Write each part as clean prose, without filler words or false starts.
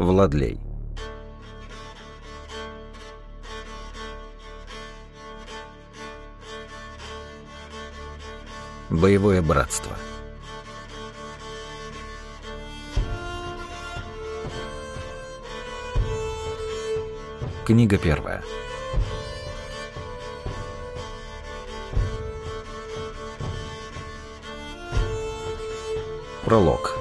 Владлей. Боевое братство. Книга первая. Пролог.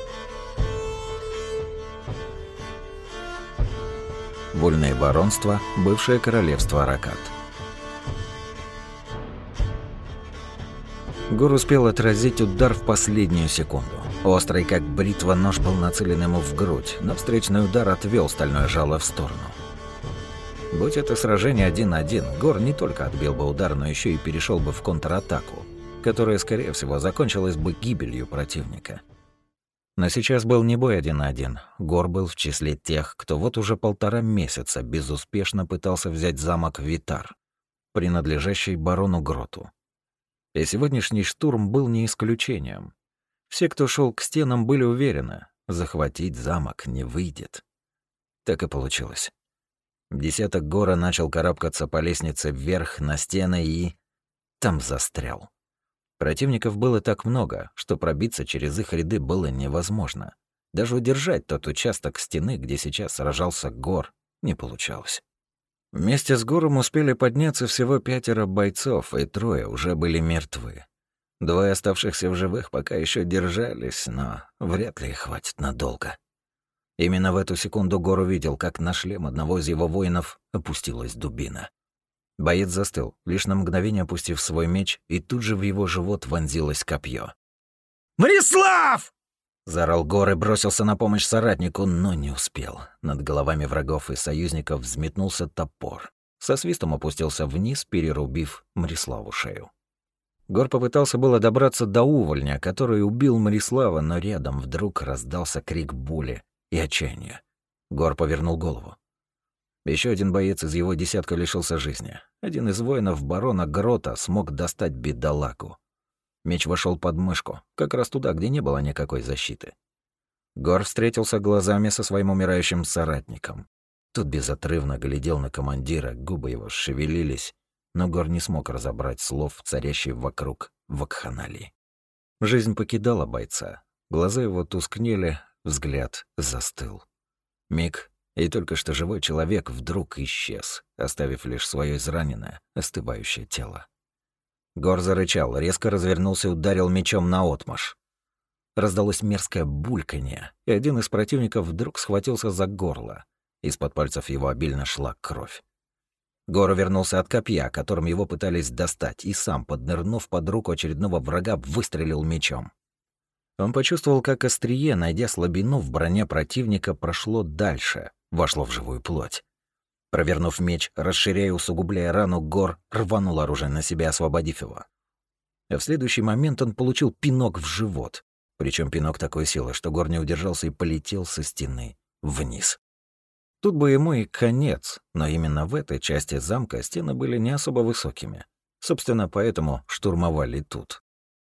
Вольное баронство, бывшее королевство Аракат. Гор успел отразить удар в последнюю секунду. Острый, как бритва, нож был нацелен ему в грудь, но встречный удар отвел стальное жало в сторону. Будь это сражение 1-1, Гор не только отбил бы удар, но еще и перешел бы в контратаку, которая, скорее всего, закончилась бы гибелью противника. Но сейчас был не бой 1-1. Гор был в числе тех, кто вот уже 1,5 месяца безуспешно пытался взять замок Витар, принадлежащий барону Гроту. И сегодняшний штурм был не исключением. Все, кто шел к стенам, были уверены, захватить замок не выйдет. Так и получилось. Десяток Гора начал карабкаться по лестнице вверх на стены и... там застрял. Противников было так много, что пробиться через их ряды было невозможно. Даже удержать тот участок стены, где сейчас сражался Гор, не получалось. Вместе с Гором успели подняться всего 5 бойцов, и 3 уже были мертвы. 2 оставшихся в живых пока еще держались, но вряд ли их хватит надолго. Именно в эту секунду Гор увидел, как на шлем одного из его воинов опустилась дубина. Боец застыл, лишь на мгновение опустив свой меч, и тут же в его живот вонзилось копье. «Мрислав!» — заорал Гор и бросился на помощь соратнику, но не успел. Над головами врагов и союзников взметнулся топор. Со свистом опустился вниз, перерубив Мриславу шею. Гор попытался было добраться до увольня, который убил Мрислава, но рядом вдруг раздался крик боли и отчаяния. Гор повернул голову. Еще один боец из его десятка лишился жизни. Один из воинов барона Грота смог достать бедолагу. Меч вошел под мышку, как раз туда, где не было никакой защиты. Гор встретился глазами со своим умирающим соратником. Тот безотрывно глядел на командира, губы его шевелились, но Гор не смог разобрать слов, царящей вокруг вакханалии. Жизнь покидала бойца. Глаза его тускнели, взгляд застыл. Миг, и только что живой человек вдруг исчез, оставив лишь свое израненное, остывающее тело. Гор зарычал, резко развернулся и ударил мечом наотмашь. Раздалось мерзкое бульканье, и один из противников вдруг схватился за горло. Из-под пальцев его обильно шла кровь. Гор вернулся от копья, которым его пытались достать, и сам, поднырнув под руку очередного врага, выстрелил мечом. Он почувствовал, как острие, найдя слабину в броне противника, прошло дальше, вошло в живую плоть. Провернув меч, расширяя и усугубляя рану, Гор рванул оружие на себя, освободив его. А в следующий момент он получил пинок в живот. Причем пинок такой силы, что Гор не удержался и полетел со стены вниз. Тут бы ему и конец, но именно в этой части замка стены были не особо высокими. Собственно, поэтому штурмовали тут.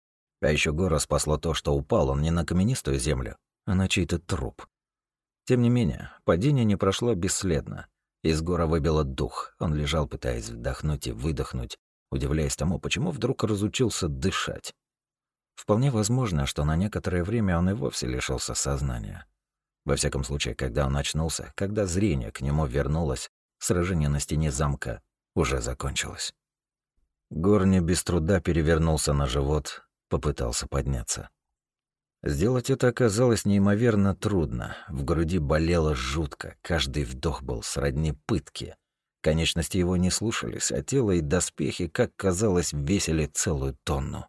А еще Гора спасло то, что упал он не на каменистую землю, а на чей-то труп. Тем не менее, падение не прошло бесследно. Из Гора выбило дух. Он лежал, пытаясь вдохнуть и выдохнуть, удивляясь тому, почему вдруг разучился дышать. Вполне возможно, что на некоторое время он и вовсе лишился сознания. Во всяком случае, когда он очнулся, когда зрение к нему вернулось, сражение на стене замка уже закончилось. Гор не без труда перевернулся на живот, попытался подняться. Сделать это оказалось неимоверно трудно. В груди болело жутко, каждый вдох был сродни пытке. Конечности его не слушались, а тело и доспехи, как казалось, весили целую тонну.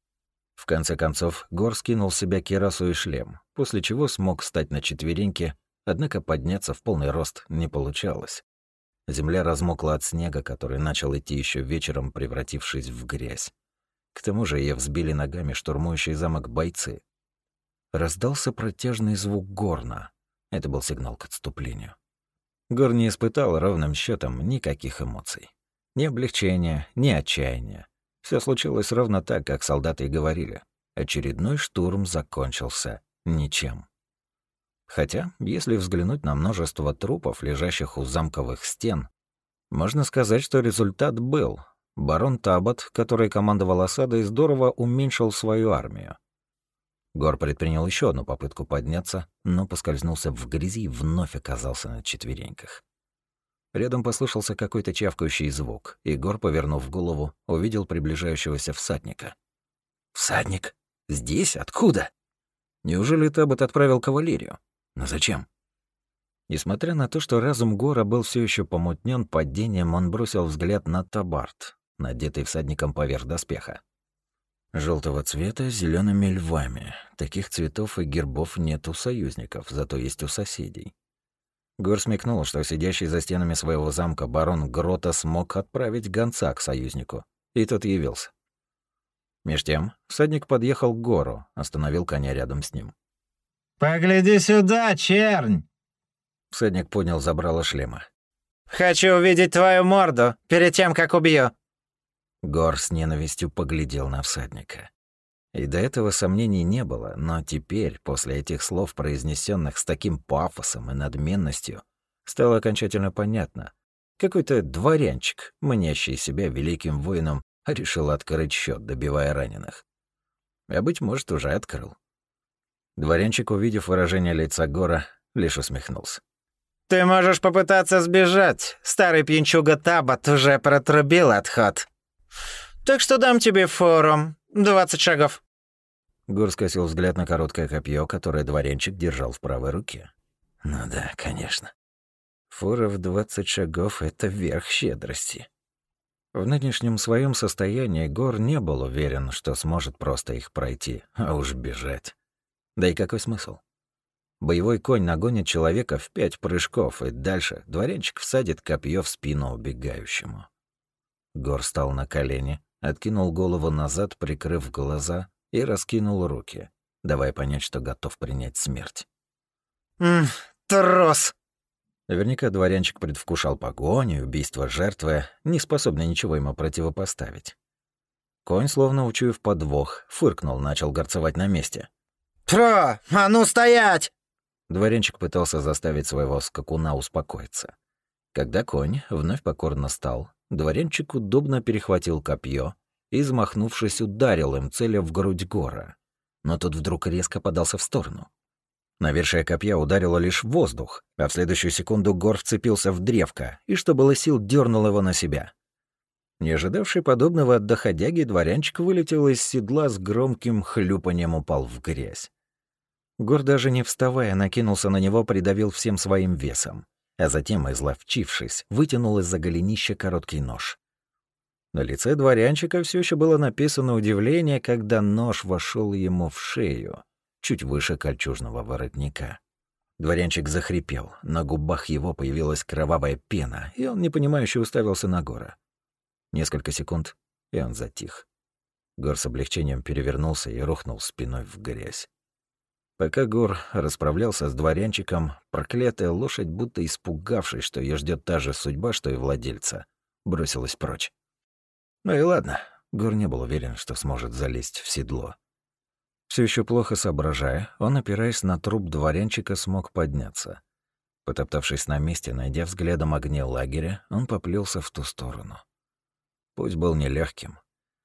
В конце концов, Гор скинул с себя кирасу и шлем, после чего смог встать на четвереньки, однако подняться в полный рост не получалось. Земля размокла от снега, который начал идти еще вечером, превратившись в грязь. К тому же ее взбили ногами штурмующие замок бойцы. Раздался протяжный звук горна. Это был сигнал к отступлению. Гор не испытал ровным счетом никаких эмоций. Ни облегчения, ни отчаяния. Все случилось ровно так, как солдаты и говорили. Очередной штурм закончился ничем. Хотя, если взглянуть на множество трупов, лежащих у замковых стен, можно сказать, что результат был. Барон Табот, который командовал осадой, здорово уменьшил свою армию. Гор предпринял еще одну попытку подняться, но поскользнулся в грязи и вновь оказался на четвереньках. Рядом послышался какой-то чавкающий звук, и Гор, повернув голову, увидел приближающегося всадника. «Всадник? Здесь? Откуда?» Неужели Табот отправил кавалерию? Но зачем? Несмотря на то, что разум Гора был все еще помутнен падением, он бросил взгляд на табард, надетый всадником поверх доспеха. Желтого цвета с зелеными львами. Таких цветов и гербов нет у союзников, зато есть у соседей. Гор смекнул, что сидящий за стенами своего замка барон Грота смог отправить гонца к союзнику, и тот явился. Меж тем всадник подъехал к Гору, остановил коня рядом с ним. «Погляди сюда, чернь!» Всадник поднял забрало шлема. «Хочу увидеть твою морду перед тем, как убью!» Гор с ненавистью поглядел на всадника. И до этого сомнений не было, но теперь, после этих слов, произнесенных с таким пафосом и надменностью, стало окончательно понятно. Какой-то дворянчик, мнящий себя великим воином, решил открыть счет, добивая раненых. А, быть может, уже открыл. Дворянчик, увидев выражение лица Гора, лишь усмехнулся. «Ты можешь попытаться сбежать. Старый пьянчуга Табот уже протрубил отход. Так что дам тебе фору. 20 шагов». Гор скосил взгляд на короткое копье, которое дворянчик держал в правой руке. Ну да, конечно. Фора в 20 шагов — это верх щедрости. В нынешнем своем состоянии Гор не был уверен, что сможет просто их пройти, а уж бежать. Да и какой смысл? Боевой конь нагонит человека в 5 прыжков, и дальше дворянчик всадит копье в спину убегающему. Гор встал на колени, откинул голову назад, прикрыв глаза, и раскинул руки, давая понять, что готов принять смерть. Трос!» Наверняка дворянчик предвкушал погоню, убийство жертвы, не способный ничего ему противопоставить. Конь, словно учуяв подвох, фыркнул, начал горцевать на месте. «Тро! А ну стоять!» Дворянчик пытался заставить своего скакуна успокоиться. Когда конь вновь покорно стал, дворянчик удобно перехватил копье и, взмахнувшись, ударил им, целя в грудь Гора. Но тот вдруг резко подался в сторону. Навершие копья ударило лишь в воздух, а в следующую секунду Гор вцепился в древко и, что было сил, дернул его на себя. Не ожидавший подобного от доходяги, дворянчик вылетел из седла с громким хлюпаньем, упал в грязь. Гор, даже не вставая, накинулся на него, придавил всем своим весом, а затем, изловчившись, вытянул из-за голенища короткий нож. На лице дворянчика все еще было написано удивление, когда нож вошел ему в шею, чуть выше кольчужного воротника. Дворянчик захрипел, на губах его появилась кровавая пена, и он непонимающе уставился на Гора. Несколько секунд, и он затих. Гор с облегчением перевернулся и рухнул спиной в грязь. Пока Гор расправлялся с дворянчиком, проклятая лошадь, будто испугавшись, что ее ждет та же судьба, что и владельца, бросилась прочь. Ну и ладно, Гор не был уверен, что сможет залезть в седло. Все еще плохо соображая, он, опираясь на труп дворянчика, смог подняться. Потоптавшись на месте, найдя взглядом огни лагеря, он поплелся в ту сторону. Путь был нелегким.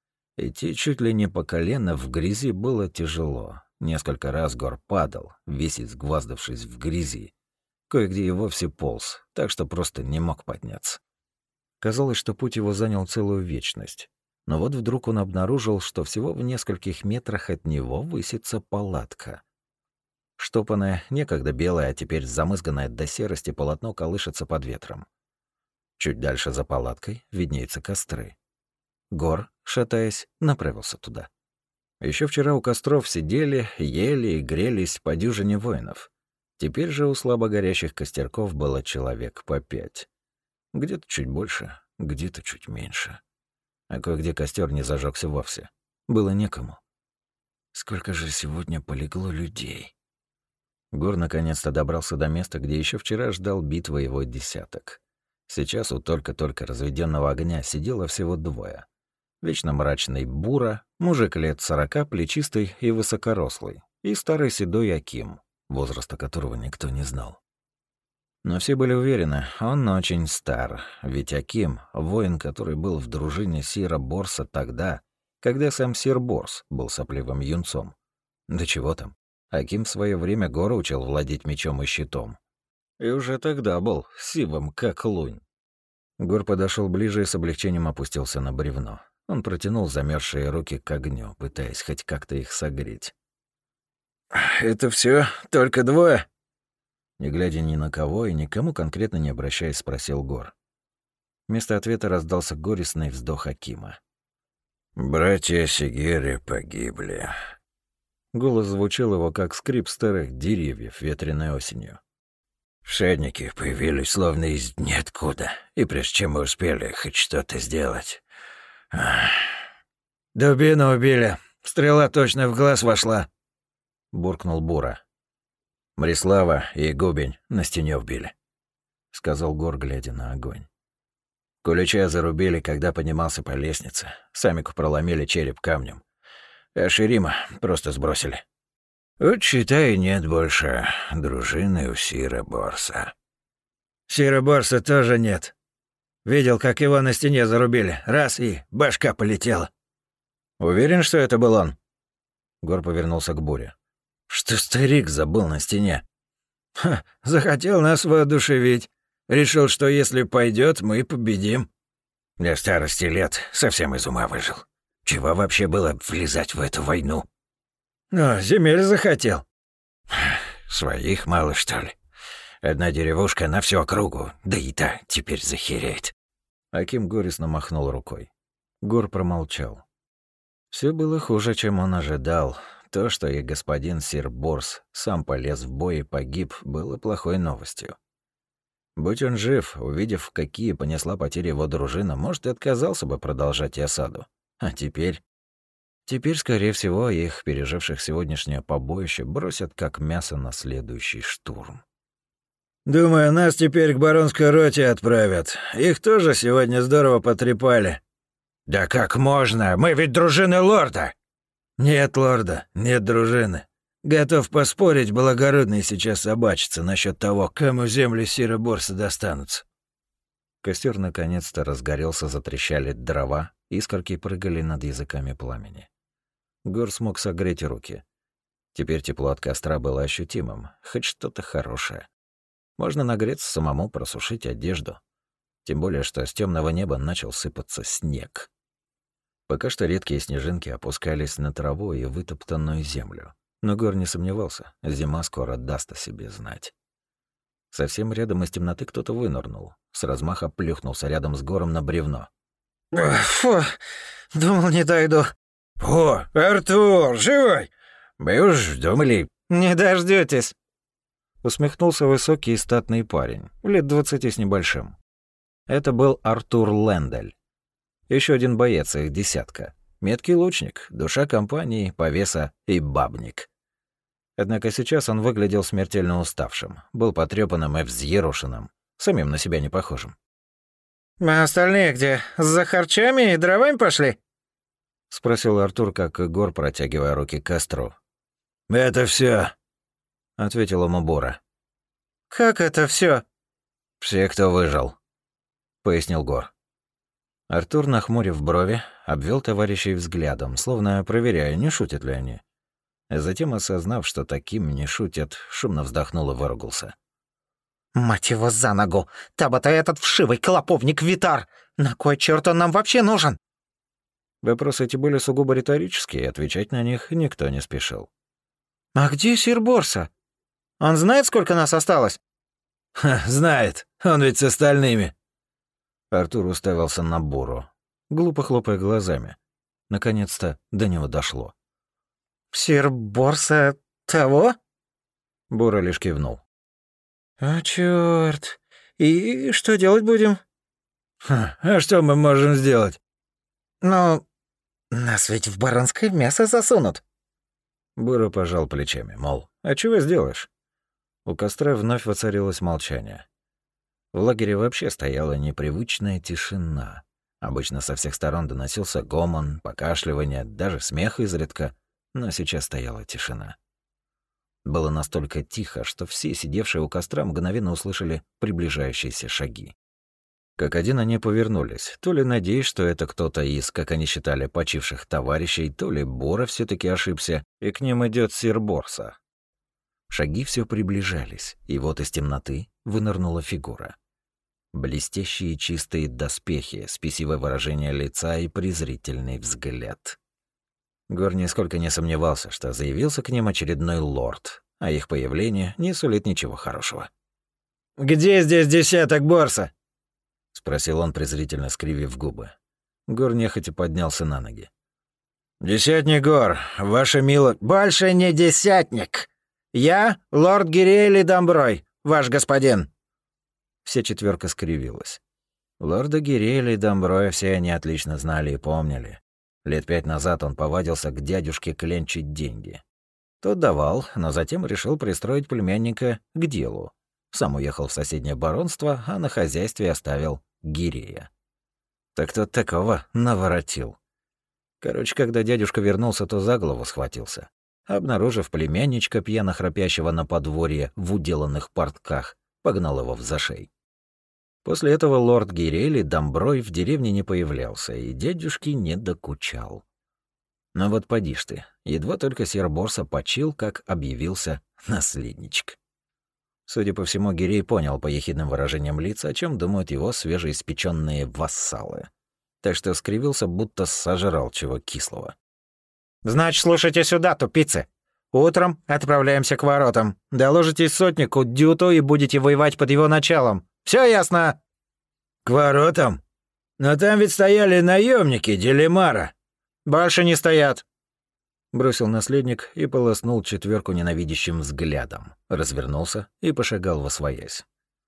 Идти чуть ли не по колено в грязи было тяжело. Несколько раз Гор падал, весь изгваздавшись в грязи. Кое-где и вовсе полз, так что просто не мог подняться. Казалось, что путь его занял целую вечность. Но вот вдруг он обнаружил, что всего в нескольких метрах от него высится палатка. Штопанное, некогда белое, а теперь замызганное до серости полотно колышется под ветром. Чуть дальше за палаткой виднеются костры. Гор, шатаясь, направился туда. Еще вчера у костров сидели, ели и грелись по дюжине воинов. Теперь же у слабо горящих костерков было человек по 5. Где-то чуть больше, где-то чуть меньше. А кое-где костер не зажегся вовсе. Было некому. Сколько же сегодня полегло людей? Гор наконец-то добрался до места, где еще вчера ждал битвы его десяток. Сейчас у только-только разведенного огня сидело всего 2. Вечно мрачный Бура, мужик лет 40, плечистый и высокорослый, и старый седой Аким, возраста которого никто не знал. Но все были уверены, он очень стар, ведь Аким — воин, который был в дружине Сира Борса тогда, когда сам Сир Борс был сопливым юнцом. Да чего там, Аким в свое время Гора учил владеть мечом и щитом. И уже тогда был сивым, как лунь. Гор подошел ближе и с облегчением опустился на бревно. Он протянул замерзшие руки к огню, пытаясь хоть как-то их согреть. «Это все? Только двое?» Не глядя ни на кого и никому конкретно не обращаясь, спросил Гор. Вместо ответа раздался горестный вздох Акима. «Братья Сигери погибли». Голос звучал его, как скрип старых деревьев ветреной осенью. «Всадники появились словно из ниоткуда, и прежде чем мы успели хоть что-то сделать...» «Дубину убили. Стрела точно в глаз вошла», — буркнул Бура. «Мрислава и Губень на стене убили», — сказал Гор, глядя на огонь. «Кулича зарубили, когда поднимался по лестнице. Самику проломили череп камнем. А Ширима просто сбросили. Вот, считай, нет больше дружины у Сира Борса». «Сира Борса тоже нет. Видел, как его на стене зарубили. Раз — и башка полетела». «Уверен, что это был он?» Гор повернулся к Буре. «Что старик забыл на стене?» «Захотел нас воодушевить. Решил, что если пойдет, мы победим». «Для старости лет совсем из ума выжил. Чего вообще было влезать в эту войну?» «Земель захотел». «Своих мало, что ли? Одна деревушка на всю округу, да и та теперь захереет». Аким горестно махнул рукой. Гор промолчал. Все было хуже, чем он ожидал. То, что и господин Сир Борс сам полез в бой и погиб, было плохой новостью. Будь он жив, увидев, какие понесла потери его дружина, может, и отказался бы продолжать осаду. А теперь... Теперь, скорее всего, их, переживших сегодняшнее побоище, бросят как мясо на следующий штурм. «Думаю, нас теперь к баронской роте отправят. Их тоже сегодня здорово потрепали». «Да как можно? Мы ведь дружины лорда!» «Нет лорда, нет дружины. Готов поспорить, благородные сейчас собачатся насчет того, кому земли Сира Борса достанутся». Костер наконец-то разгорелся, затрещали дрова, искорки прыгали над языками пламени. Гор смог согреть руки. Теперь тепло от костра было ощутимым, хоть что-то хорошее. Можно нагреться самому, просушить одежду. Тем более, что с темного неба начал сыпаться снег. Пока что редкие снежинки опускались на траву и вытоптанную землю. Но Гор не сомневался, зима скоро даст о себе знать. Совсем рядом из темноты кто-то вынырнул. С размаха плюхнулся рядом с Гором на бревно. «Фу, думал, не дойду». «О, Артур, живой! Мы уж думали...» «Не дождётесь». Усмехнулся высокий и статный парень, лет 20 с небольшим. Это был Артур Лендель. Еще один боец их десятка. Меткий лучник, душа компании, повеса и бабник. Однако сейчас он выглядел смертельно уставшим, был потрёпанным и взъерошенным, самим на себя не похожим. «А остальные где? За харчами и дровами пошли?» — спросил Артур, как Гор, протягивая руки к костру. «Это все, ответил ему Бура. «Как это все? «Все, кто выжил», — пояснил Гор. Артур, нахмурив брови, обвел товарищей взглядом, словно проверяя, не шутят ли они. Затем, осознав, что таким не шутят, шумно вздохнул и выругался. «Мать его за ногу! Таба-то этот вшивый клоповник Витар! На кой чёрт он нам вообще нужен?» Вопросы эти были сугубо риторические, и отвечать на них никто не спешил. «А где Сир Борса? Он знает, сколько нас осталось?» «Знает, он ведь с остальными». Артур уставился на Буру, глупо хлопая глазами. Наконец-то до него дошло. «Сир Борса того?» Бура лишь кивнул. «А чёрт! И что делать будем?» «А что мы можем сделать?» «Ну, нас ведь в баранское мясо засунут». Бура пожал плечами, мол, а чего сделаешь? У костра вновь воцарилось молчание. В лагере вообще стояла непривычная тишина. Обычно со всех сторон доносился гомон, покашливание, даже смех изредка, но сейчас стояла тишина. Было настолько тихо, что все, сидевшие у костра, мгновенно услышали приближающиеся шаги. Как один они повернулись, то ли надеясь, что это кто-то из, как они считали, почивших товарищей, то ли Бора все таки ошибся, и к ним идет сир Борса. Шаги все приближались, и вот из темноты вынырнула фигура. Блестящие чистые доспехи, спесивое выражение лица и презрительный взгляд. Гор нисколько не сомневался, что заявился к ним очередной лорд, а их появление не сулит ничего хорошего. «Где здесь десяток Борса?» — спросил он, презрительно скривив губы. Гор нехотя поднялся на ноги. «Десятник Гор, ваша мило...» «Больше не десятник! Я лорд Гириэль Дамброй, ваш господин!» Вся четверка скривилась. Лорда Гириэля и Дамброя все они отлично знали и помнили. Лет 5 назад он повадился к дядюшке кленчить деньги. Тот давал, но затем решил пристроить племянника к делу. Сам уехал в соседнее баронство, а на хозяйстве оставил Гирея. Так тот такого наворотил. Короче, когда дядюшка вернулся, то за голову схватился. Обнаружив племянничка, пьяно храпящего на подворье в уделанных портках, погнал его в зашей. После этого лорд Гириэль Дамброй в деревне не появлялся, и дядюшке не докучал. Но вот поди ж ты, едва только сир Борса почил, как объявился наследничек. Судя по всему, Гирей понял по ехидным выражениям лица, о чем думают его свежеиспеченные вассалы. Так что скривился, будто сожрал чего кислого. «Значит, слушайте сюда, тупицы. Утром отправляемся к воротам. Доложитесь сотнику Дюту и будете воевать под его началом. Все ясно?» «К воротам? Но там ведь стояли наемники Делимара». «Больше не стоят». Бросил наследник и полоснул четверку ненавидящим взглядом, развернулся и пошагал восвоясь.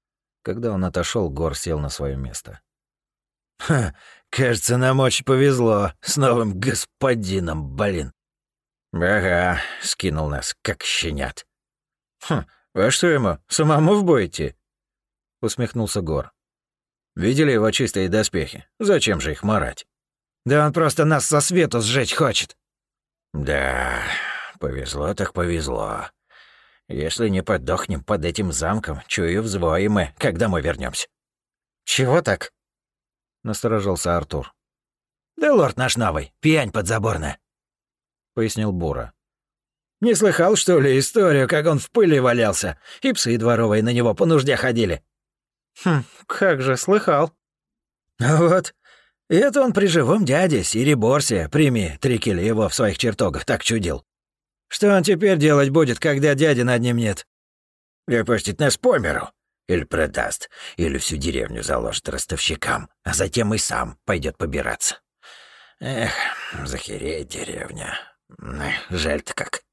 Когда он отошел, Гор сел на свое место. «Ха, кажется, нам очень повезло с новым господином, блин». «Ага», — скинул нас, как щенят. «А что ему, самому в бой идти?» — усмехнулся Гор. «Видели его чистые доспехи? Зачем же их марать?» «Да он просто нас со свету сжечь хочет». «Да, повезло так повезло. Если не подохнем под этим замком, чую, взвоим мы, когда мы вернемся. «Чего так?» — насторожился Артур. «Да лорд наш новый, пьянь подзаборная», — пояснил Бура. «Не слыхал, что ли, историю, как он в пыли валялся, и псы дворовые на него по нужде ходили?» Как же, слыхал». «Вот. И это он при живом дяде Сири Борсе, прими Трикели его в своих чертогах, так чудил. Что он теперь делать будет, когда дяди над ним нет? Выпустит нас по миру? Или продаст, или всю деревню заложит ростовщикам, а затем и сам пойдет побираться. Эх, захереет деревня. Жаль-то как».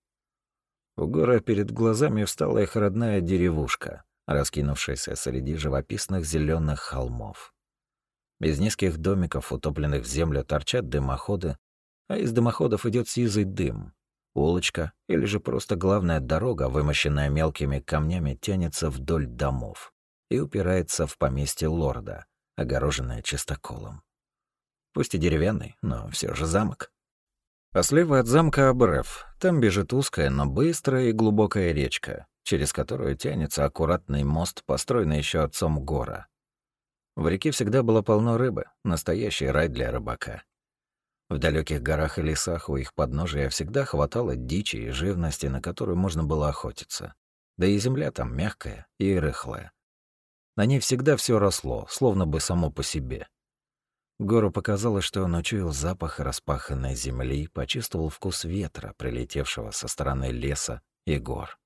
У Гора перед глазами встала их родная деревушка, раскинувшаяся среди живописных зеленых холмов. Из низких домиков, утопленных в землю, торчат дымоходы, а из дымоходов идет сизый дым. Улочка или же просто главная дорога, вымощенная мелкими камнями, тянется вдоль домов и упирается в поместье лорда, огороженное чистоколом. Пусть и деревянный, но все же замок. А слева от замка обрыв. Там бежит узкая, но быстрая и глубокая речка, через которую тянется аккуратный мост, построенный еще отцом Гора. В реке всегда было полно рыбы, настоящий рай для рыбака. В далеких горах и лесах у их подножия всегда хватало дичи и живности, на которую можно было охотиться. Да и земля там мягкая и рыхлая. На ней всегда все росло, словно бы само по себе. Гору показалось, что он учуял запах распаханной земли, почувствовал вкус ветра, прилетевшего со стороны леса и гор.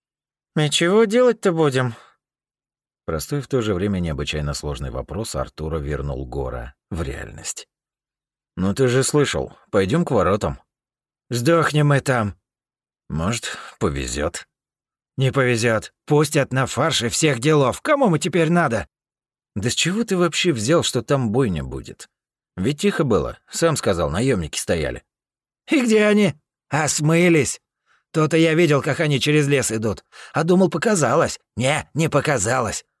«И чего делать-то будем?» Простой в то же время необычайно сложный вопрос Артура вернул Гора в реальность. «Ну ты же слышал, пойдем к воротам». «Сдохнем мы там». «Может, повезет. «Не повезет. Пустят на фарш и всех делов. Кому мы теперь надо?» «Да с чего ты вообще взял, что там бойня будет? Ведь тихо было, сам сказал, наемники стояли». «И где они?» «А смылись. То-то я видел, как они через лес идут. А думал, показалось. Не показалось.